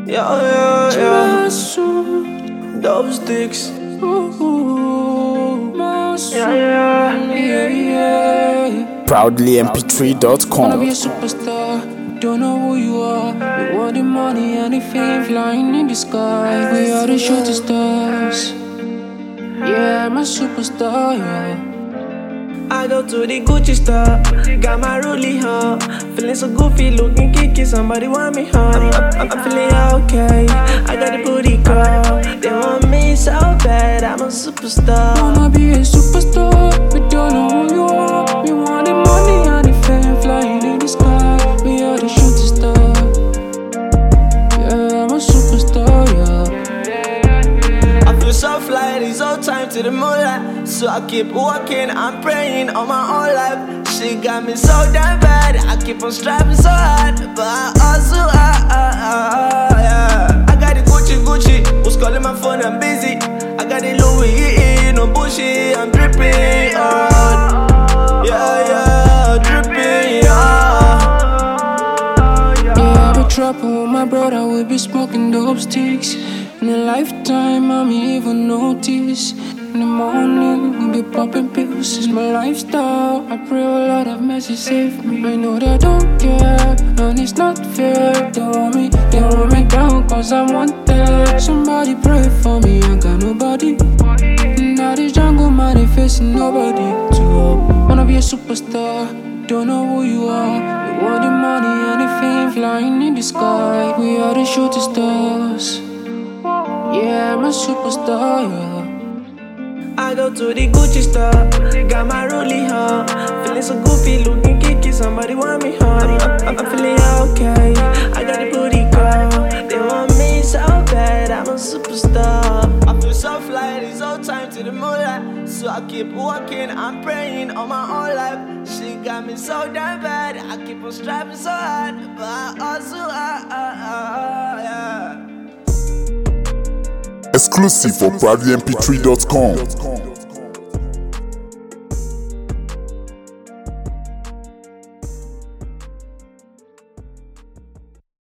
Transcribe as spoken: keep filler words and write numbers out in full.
Yeah, yeah, yeah. Dope sticks. Yeah, yeah, yeah, yeah. Proudly M P three dot com. Wanna be a superstar, don't know who you are. We want the money and the fame flying in the sky. We are the shooting stars. Yeah, I'm a superstar, yeah. I go to the Gucci store, got my Rollie huh? Feeling so goofy, looking kinky, somebody want me huh? I'm, I'm feeling okay, I got the booty call. They want me so bad, I'm a superstar. Wanna be a superstar, but don't know who you are. We want the money and the fame flying in the sky. We are the shooting stars. Yeah, I'm a superstar, yeah. I feel so fly, it's all time to the moonlight. So I keep walking, I'm praying all my whole life. She got me so damn bad, I keep on striving so hard. But I also, ah, ah, ah, ah, yeah. I got the Gucci, Gucci, who's calling my phone, I'm busy. I got the Louis, no bullshit, I'm dripping, oh. Yeah, yeah, dripping, yeah. Yeah, I be trapping with my brother, we be smoking dope sticks. In a lifetime, I may even notice. In the morning, we be popping pills. It's my lifestyle. I pray a lot of mercy save me. I know they don't care, and it's not fair. They want me, they want me down, cause I want that. Somebody pray for me, I got nobody. Now this jungle man, they facing nobody to help. Wanna be a superstar, don't know who you are. We want the money and the fame flying in the sky. We are the shooting stars. Yeah, I'm a superstar, yeah. I go to the Gucci store, got my Rollie huh? Feeling so goofy, looking kinky, somebody want me huh? I'm, I'm feeling okay, I got the booty call. They want me so bad, I'm a superstar. I feel so fly, it's all time to the moonlight. So I keep walking, I'm praying all my whole life. She got me so damn bad, I keep on striving so hard. But I also, ah, ah, ah, yeah. Exclusive for Proudly M P three dot com.